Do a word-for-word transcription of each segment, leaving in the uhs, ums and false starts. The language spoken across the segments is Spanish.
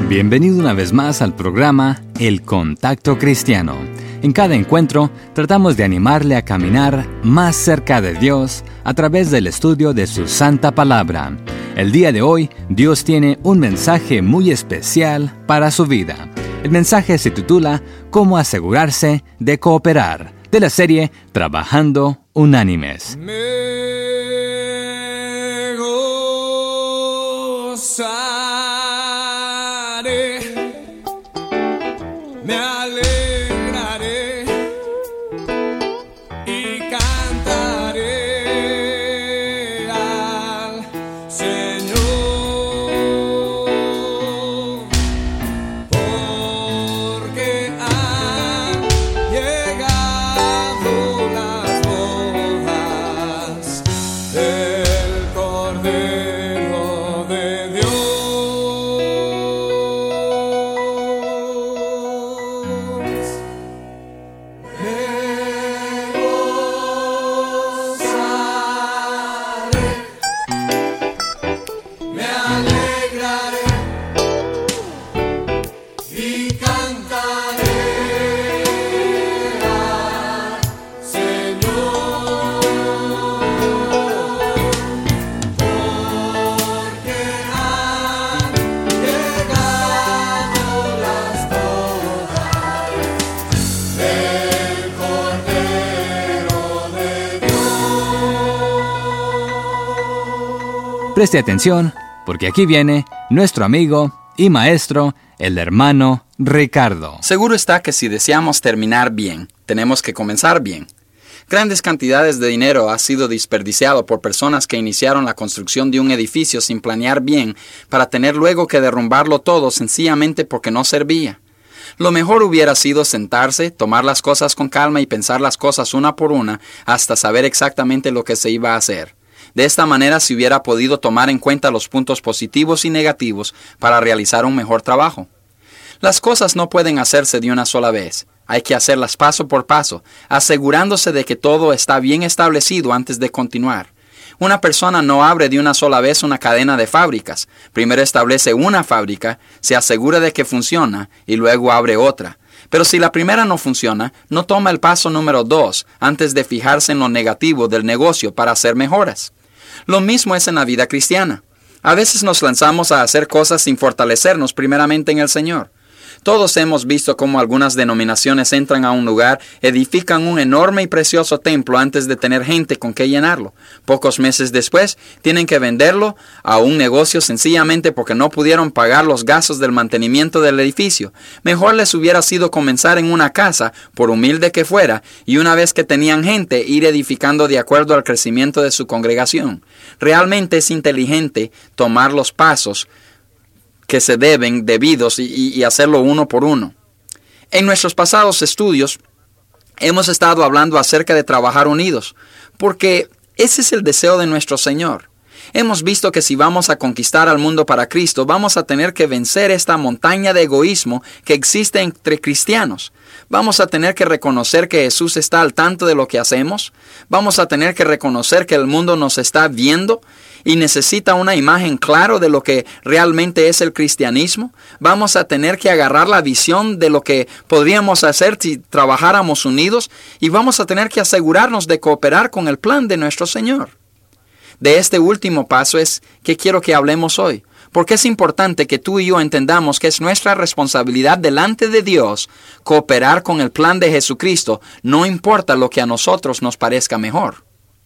Bienvenido una vez más al programa El Contacto Cristiano. En cada encuentro tratamos de animarle a caminar más cerca de Dios a través del estudio de su Santa Palabra. El día de hoy, Dios tiene un mensaje muy especial para su vida. El mensaje se titula Cómo asegurarse de cooperar, de la serie Trabajando Unánimes. Me gozaré, me alegraré y cantaré al Señor, porque han llegado las bodas del Cordero de Dios. Me alegraré y cantaré al Señor, porque han llegado las bodas del Cordero de Dios. Preste atención, porque aquí viene nuestro amigo y maestro, el hermano Ricardo. Seguro está que si deseamos terminar bien, tenemos que comenzar bien. Grandes cantidades de dinero ha sido desperdiciado por personas que iniciaron la construcción de un edificio sin planear bien para tener luego que derrumbarlo todo sencillamente porque no servía. Lo mejor hubiera sido sentarse, tomar las cosas con calma y pensar las cosas una por una hasta saber exactamente lo que se iba a hacer. De esta manera se hubiera podido tomar en cuenta los puntos positivos y negativos para realizar un mejor trabajo. Las cosas no pueden hacerse de una sola vez. Hay que hacerlas paso por paso, asegurándose de que todo está bien establecido antes de continuar. Una persona no abre de una sola vez una cadena de fábricas. Primero establece una fábrica, se asegura de que funciona y luego abre otra. Pero si la primera no funciona, no toma el paso número dos antes de fijarse en lo negativo del negocio para hacer mejoras. Lo mismo es en la vida cristiana. A veces nos lanzamos a hacer cosas sin fortalecernos primeramente en el Señor. Todos hemos visto cómo algunas denominaciones entran a un lugar, edifican un enorme y precioso templo antes de tener gente con que llenarlo. Pocos meses después, tienen que venderlo a un negocio sencillamente porque no pudieron pagar los gastos del mantenimiento del edificio. Mejor les hubiera sido comenzar en una casa, por humilde que fuera, y una vez que tenían gente, ir edificando de acuerdo al crecimiento de su congregación. Realmente es inteligente tomar los pasos que se deben debidos y, y hacerlo uno por uno. En nuestros pasados estudios hemos estado hablando acerca de trabajar unidos, porque ese es el deseo de nuestro Señor. Hemos visto que si vamos a conquistar al mundo para Cristo, vamos a tener que vencer esta montaña de egoísmo que existe entre cristianos. Vamos a tener que reconocer que Jesús está al tanto de lo que hacemos. Vamos a tener que reconocer que el mundo nos está viendo y necesita una imagen clara de lo que realmente es el cristianismo. Vamos a tener que agarrar la visión de lo que podríamos hacer si trabajáramos unidos y vamos a tener que asegurarnos de cooperar con el plan de nuestro Señor. De este último paso es que quiero que hablemos hoy, porque es importante que tú y yo entendamos que es nuestra responsabilidad delante de Dios cooperar con el plan de Jesucristo, no importa lo que a nosotros nos parezca mejor.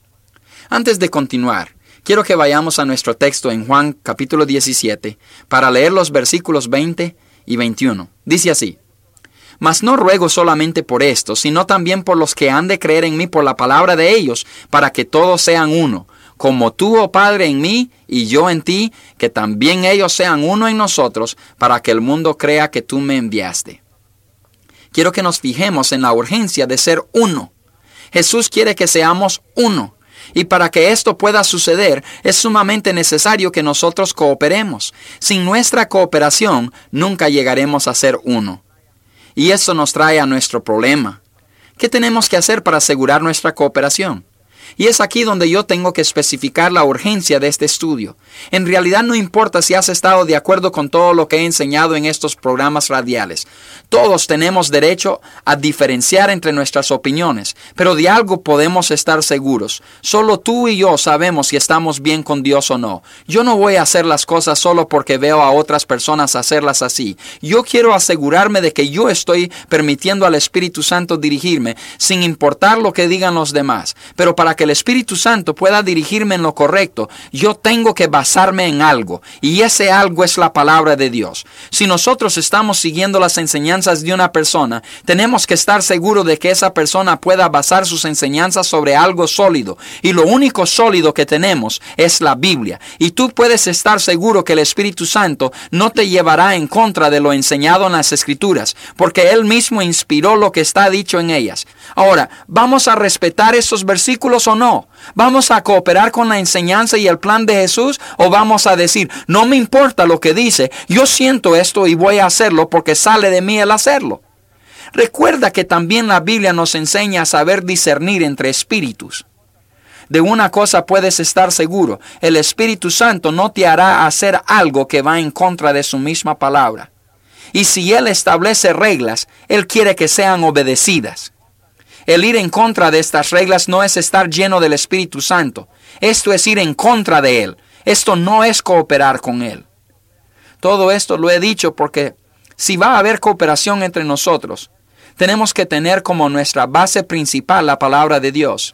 Antes de continuar, quiero que vayamos a nuestro texto en Juan capítulo diecisiete para leer los versículos veinte y veintiuno. Dice así: Mas no ruego solamente por esto, sino también por los que han de creer en mí por la palabra de ellos, para que todos sean uno, como tú, oh Padre, en mí y yo en ti, que también ellos sean uno en nosotros, para que el mundo crea que tú me enviaste. Quiero que nos fijemos en la urgencia de ser uno. Jesús quiere que seamos uno. Y para que esto pueda suceder, es sumamente necesario que nosotros cooperemos. Sin nuestra cooperación, nunca llegaremos a ser uno. Y eso nos trae a nuestro problema. ¿Qué tenemos que hacer para asegurar nuestra cooperación? Y es aquí donde yo tengo que especificar la urgencia de este estudio. En realidad no importa si has estado de acuerdo con todo lo que he enseñado en estos programas radiales. Todos tenemos derecho a diferenciar entre nuestras opiniones, pero de algo podemos estar seguros. Solo tú y yo sabemos si estamos bien con Dios o no. Yo no voy a hacer las cosas solo porque veo a otras personas hacerlas así. Yo quiero asegurarme de que yo estoy permitiendo al Espíritu Santo dirigirme, sin importar lo que digan los demás. Pero para que el Espíritu Santo pueda dirigirme en lo correcto, yo tengo que basarme en algo, y ese algo es la palabra de Dios. Si nosotros estamos siguiendo las enseñanzas de una persona, tenemos que estar seguros de que esa persona pueda basar sus enseñanzas sobre algo sólido, y lo único sólido que tenemos es la Biblia. Y tú puedes estar seguro que el Espíritu Santo no te llevará en contra de lo enseñado en las Escrituras, porque Él mismo inspiró lo que está dicho en ellas. Ahora, ¿vamos a respetar estos versículos o no? ¿Vamos a cooperar con la enseñanza y el plan de Jesús? ¿O vamos a decir, no me importa lo que dice, yo siento esto y voy a hacerlo porque sale de mí el hacerlo? Recuerda que también la Biblia nos enseña a saber discernir entre espíritus. De una cosa puedes estar seguro, el Espíritu Santo no te hará hacer algo que va en contra de su misma palabra. Y si Él establece reglas, Él quiere que sean obedecidas. El ir en contra de estas reglas no es estar lleno del Espíritu Santo. Esto es ir en contra de Él. Esto no es cooperar con Él. Todo esto lo he dicho porque si va a haber cooperación entre nosotros, tenemos que tener como nuestra base principal la palabra de Dios.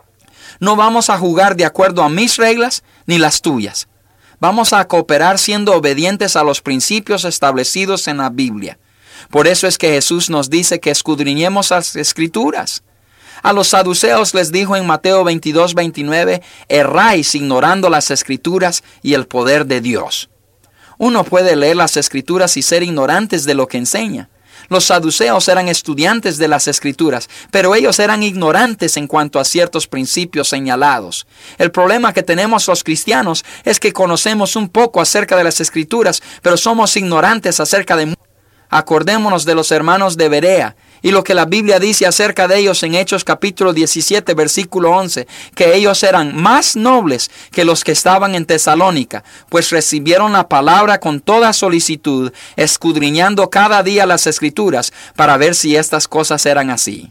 No vamos a jugar de acuerdo a mis reglas ni las tuyas. Vamos a cooperar siendo obedientes a los principios establecidos en la Biblia. Por eso es que Jesús nos dice que escudriñemos las Escrituras. A los saduceos les dijo en Mateo veintidós, veintinueve, erráis ignorando las Escrituras y el poder de Dios. Uno puede leer las Escrituras y ser ignorantes de lo que enseña. Los saduceos eran estudiantes de las Escrituras, pero ellos eran ignorantes en cuanto a ciertos principios señalados. El problema que tenemos los cristianos es que conocemos un poco acerca de las Escrituras, pero somos ignorantes acerca de... Acordémonos de los hermanos de Berea y lo que la Biblia dice acerca de ellos en Hechos capítulo diecisiete, versículo once, que ellos eran más nobles que los que estaban en Tesalónica, pues recibieron la palabra con toda solicitud, escudriñando cada día las Escrituras para ver si estas cosas eran así.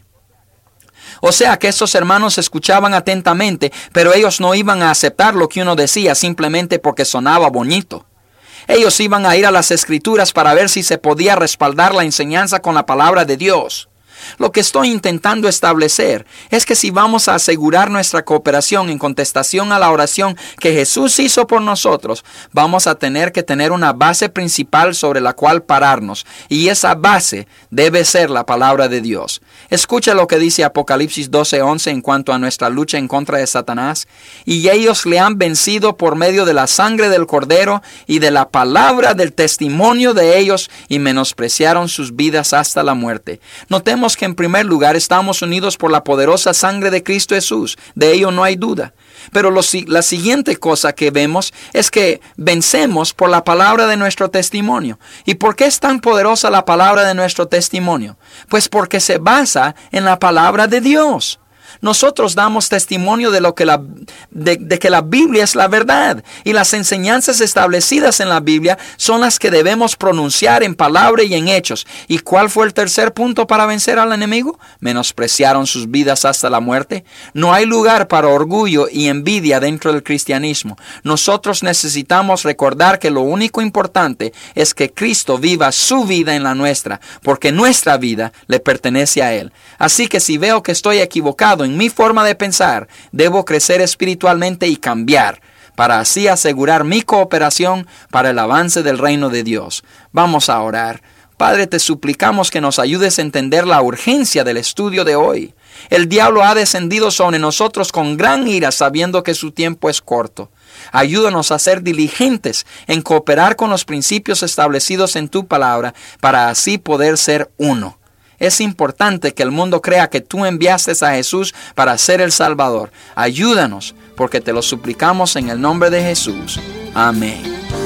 O sea que estos hermanos escuchaban atentamente, pero ellos no iban a aceptar lo que uno decía simplemente porque sonaba bonito. Ellos iban a ir a las Escrituras para ver si se podía respaldar la enseñanza con la palabra de Dios. Lo que estoy intentando establecer es que si vamos a asegurar nuestra cooperación en contestación a la oración que Jesús hizo por nosotros, vamos a tener que tener una base principal sobre la cual pararnos, y esa base debe ser la palabra de Dios. Escucha lo que dice Apocalipsis doce, once en cuanto a nuestra lucha en contra de Satanás. Y ellos le han vencido por medio de la sangre del Cordero y de la palabra del testimonio de ellos, y menospreciaron sus vidas hasta la muerte. Notemos que en primer lugar estamos unidos por la poderosa sangre de Cristo Jesús. De ello no hay duda. Pero lo, la siguiente cosa que vemos es que vencemos por la palabra de nuestro testimonio. ¿Y por qué es tan poderosa la palabra de nuestro testimonio? Pues porque se basa en la palabra de Dios. Nosotros damos testimonio de, lo que la, de, de que la Biblia es la verdad, y las enseñanzas establecidas en la Biblia son las que debemos pronunciar en palabra y en hechos. ¿Y cuál fue el tercer punto para vencer al enemigo? Menospreciaron sus vidas hasta la muerte. No hay lugar para orgullo y envidia dentro del cristianismo. Nosotros necesitamos recordar que lo único importante es que Cristo viva su vida en la nuestra, porque nuestra vida le pertenece a Él. Así que si veo que estoy equivocado en mi forma de pensar, debo crecer espiritualmente y cambiar, para así asegurar mi cooperación para el avance del reino de Dios. Vamos a orar. Padre, te suplicamos que nos ayudes a entender la urgencia del estudio de hoy. El diablo ha descendido sobre nosotros con gran ira, sabiendo que su tiempo es corto. Ayúdanos a ser diligentes en cooperar con los principios establecidos en tu palabra, para así poder ser uno. Es importante que el mundo crea que tú enviaste a Jesús para ser el Salvador. Ayúdanos, porque te lo suplicamos en el nombre de Jesús. Amén.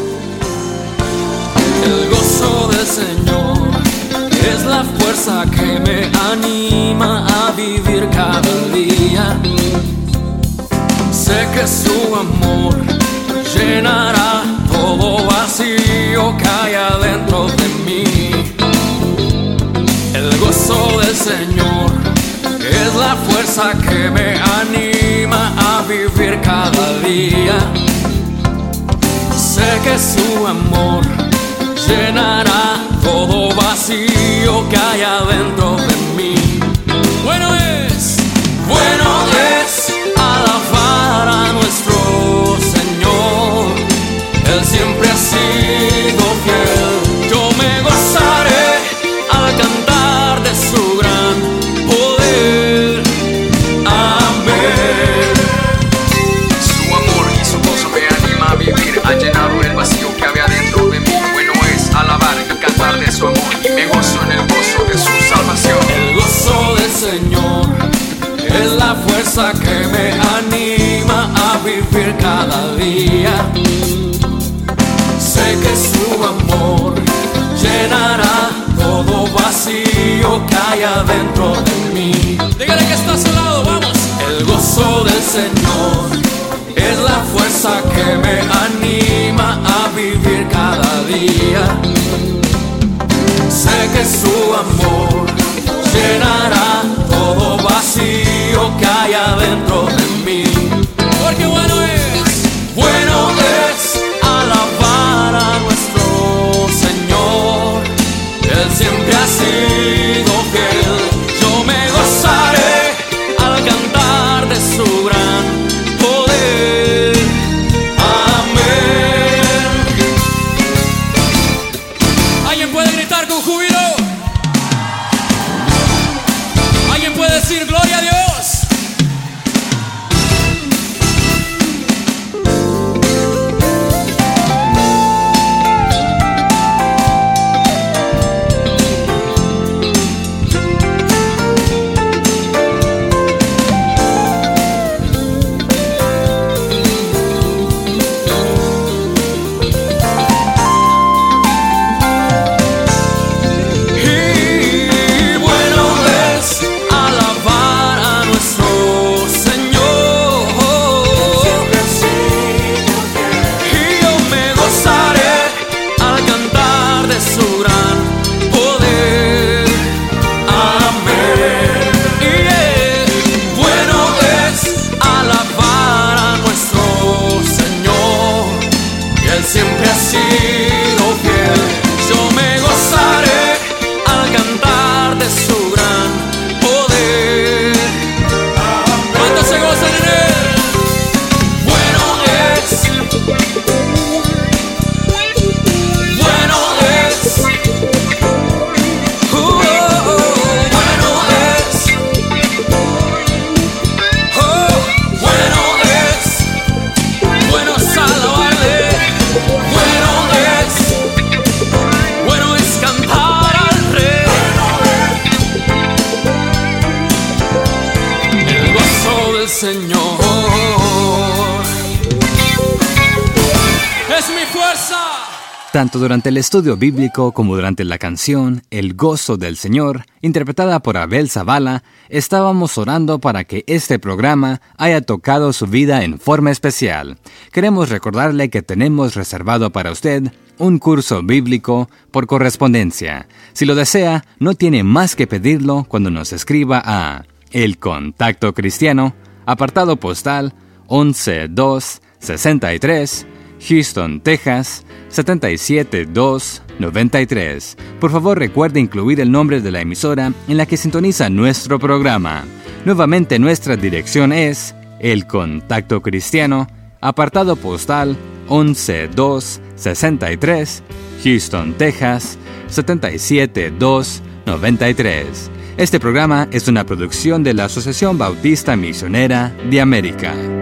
El gozo del Señor es la fuerza que me anima a vivir cada día. Sé que su amor llenará todo vacío que hay adentro de mí. El gozo del Señor es la fuerza que me anima a vivir cada día. Sé que su amor llenará todo vacío que hay adentro de mí. Bueno es, bueno es alabar a nuestro Señor. Él siempre ha sido fiel. Yo me gozaré al cantar de su gran poder. Amén. Su amor y su gozo me anima a vivir. Ha llenado el vacío que había dentro de mí. Bueno es alabar y cantar de su amor, y me gozo en el gozo de su salvación. El gozo del Señor es la fuerza que me anima a vivir cada día. Sé que su amor llenará todo vacío que hay adentro de mí. Dígale que está a su lado, vamos. El gozo del Señor es la fuerza que me anima a vivir cada día. Sé que su amor llenará todo vacío que hay adentro de mí. Porque bueno es, bueno es alabar a nuestro Señor. Él siempre ha sido fiel. Yo me gozaré al cantar de su gran poder. Amén. ¿Alguien puede gritar con júbilo? ¿Alguien puede decir gloria a Dios? Siempre ha sido fiel. Yo me gozaré al cantar de su gran poder. ¿Cuántos se gozan en él? Bueno es, bueno es, uh, bueno es, oh, bueno es, bueno es alabarle. Bueno es, bueno es cantar al Rey. El gozo del Señor es mi fuerza. Tanto durante el estudio bíblico como durante la canción El gozo del Señor, interpretada por Abel Zavala, estábamos orando para que este programa haya tocado su vida en forma especial. Queremos recordarle que tenemos reservado para usted un curso bíblico por correspondencia. Si lo desea, no tiene más que pedirlo cuando nos escriba a El Contacto Cristiano, apartado postal once dos sesenta y tres, Houston, Texas, siete siete dos nueve tres. Por favor, recuerde incluir el nombre de la emisora en la que sintoniza nuestro programa. Nuevamente, nuestra dirección es El Contacto Cristiano, apartado postal once dos sesenta y tres, Houston, Texas, siete siete dos nueve tres. Este programa es una producción de la Asociación Bautista Misionera de América.